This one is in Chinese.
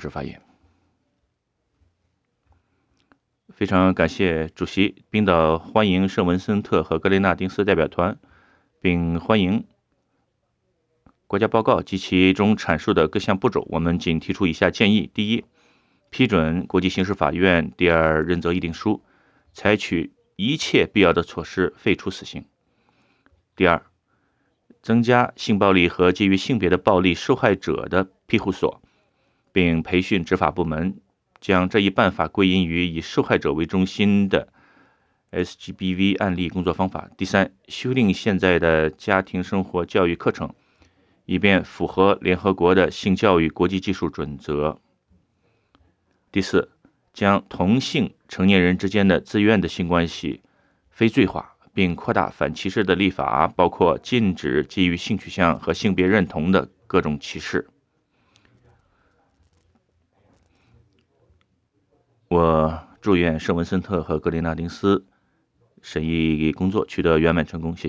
始发言。非常感谢主席。冰岛欢迎圣文森特和格雷纳丁斯代表团，并欢迎国家报告及其中阐述的各项步骤。我们仅提出以下建议：第一，批准国际刑事法院第二认责议定书，采取一切必要的措施废除死刑；第二，增加性暴力和基于性别的暴力受害者的庇护所，并培训执法部门，将这一办法归因于以受害者为中心的 SGBV 案例工作方法；第三，修订现在的家庭生活教育课程，以便符合联合国的性教育国际技术准则；第四，将同性成年人之间的自愿的性关系非罪化，并扩大反歧视的立法，包括禁止基于性取向和性别认同的各种歧视。我祝愿圣文森特和格林纳丁斯审议工作取得圆满成功。谢谢。